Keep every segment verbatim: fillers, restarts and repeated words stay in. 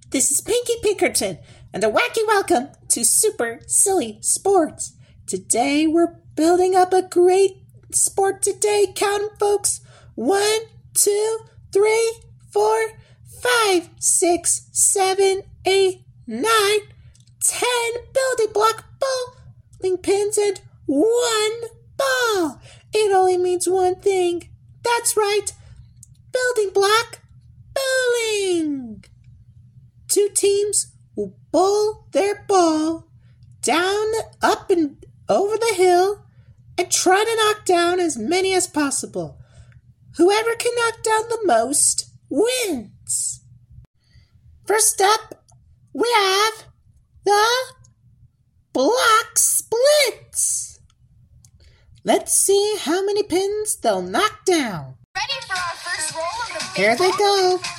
This is Pinky Pinkerton, and a wacky welcome to Super Silly Sports. Today we're building up a great sport today. Count 'em, folks. One, two, three, four, five, six, seven, eight, nine, ten building block bowling pins and one ball. It only means one thing. That's right. Building block bowling. Two teams will bowl their ball down, up, and over the hill and try to knock down as many as possible. Whoever can knock down the most wins. First up, we have the block splits. Let's see how many pins they'll knock down. Ready for our first roll of the big Here they ball? go.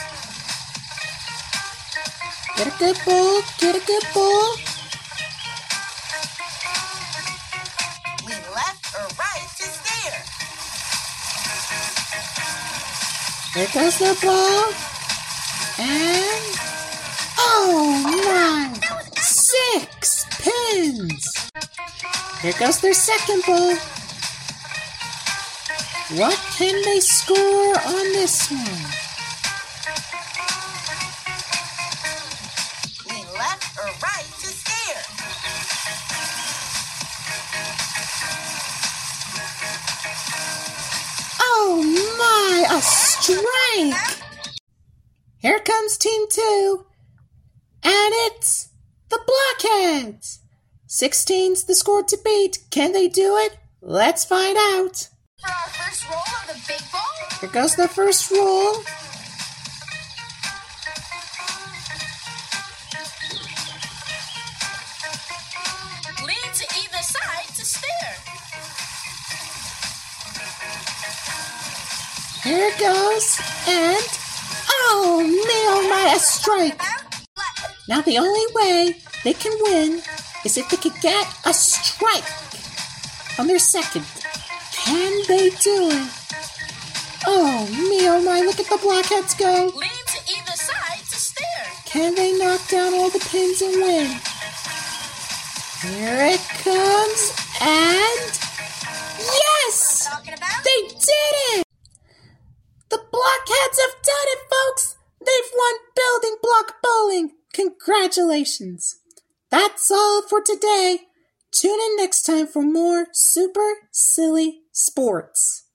Get a good ball, get a good ball. Lean left or right to steer. There goes the ball. And, oh my, six pins. Here goes their second ball. What can they score on this one? Lean left or right to steer. Oh my, a strike! Here comes team two, and it's the Blockheads. sixteen's the score to beat. Can they do it? Let's find out. For our first roll of the big ball, Here goes the first roll. lean to either side to steer. Here it goes, and oh me, oh my, a strike. Left. Now the only way they can win is if they can get a strike on their second. Can they do it? Oh me, oh my, look at the Blockheads go. Lean to either side to steer. Can they knock down all the pins and win? Here it comes, and yes! Talking about? They did it! The Blockheads have done it, folks! They've won Building Block Bowling! Congratulations! That's all for today. Tune in next time for more Super Silly Sports.